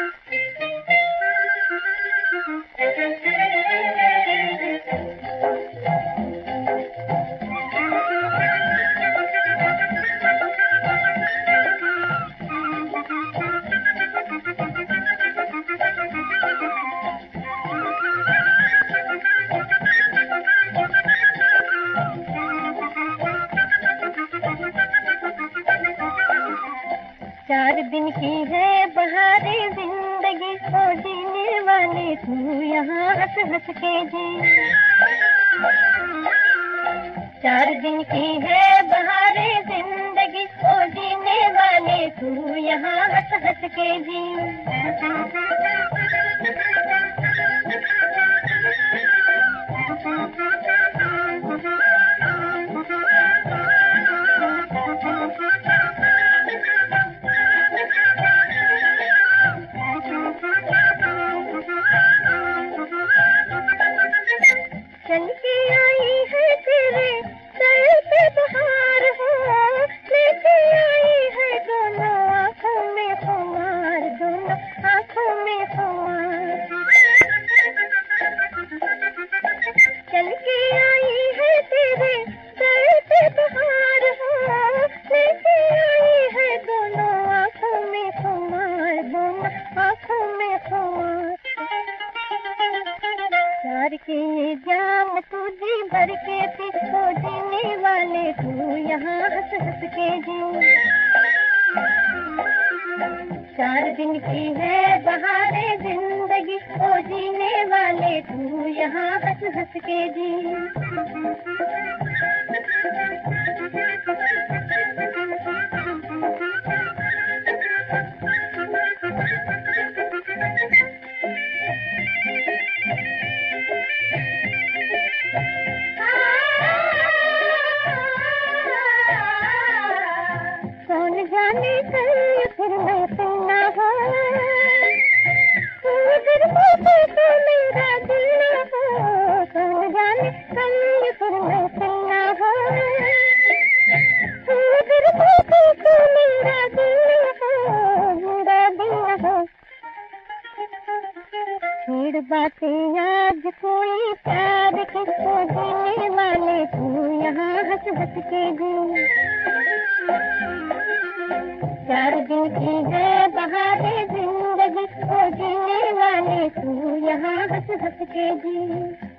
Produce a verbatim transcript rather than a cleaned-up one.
चार दिन की है बहारे जिंदगी को जीने वाले तू यहाँ हंस हंस के जी। चार दिन की है बहारे जिंदगी को जीने वाले तू यहाँ हंस हंस के जी। चल के आई है तेरे सर पे बहार हो, लेके आई है दोनों आँखों में खुमार, दोनों आँखों में खुमार। चल के आई है तेरे सर पे बहार हो, लेके आई है दोनों आँखों में खुमार, दोनों आँखों में खुमार। प्यार के ये जाम तुझे भर के पी, तो जीने वाले तू यहाँ हंस हंस के जी। चार दिन की है बहारे जिंदगी को जीने वाले तू यहाँ हंस हंस के जी। कौन जाने कल फिर मैं सुना हो, तू अगर मुझे तो मेरा दिल ना हो। कौन जाने कल फिर मैं सुना हो, तू अगर मुझे तो मेरा दिल ना हो, मेरा दिल ना हो। छेड़ बातें आज कोई प्यार के, तो जीने वाले तू यहाँ हंस हंस के जी। चार दिन की है बहारे जिंदगी को जीने वाले तू यहाँ हंस हंस के जी।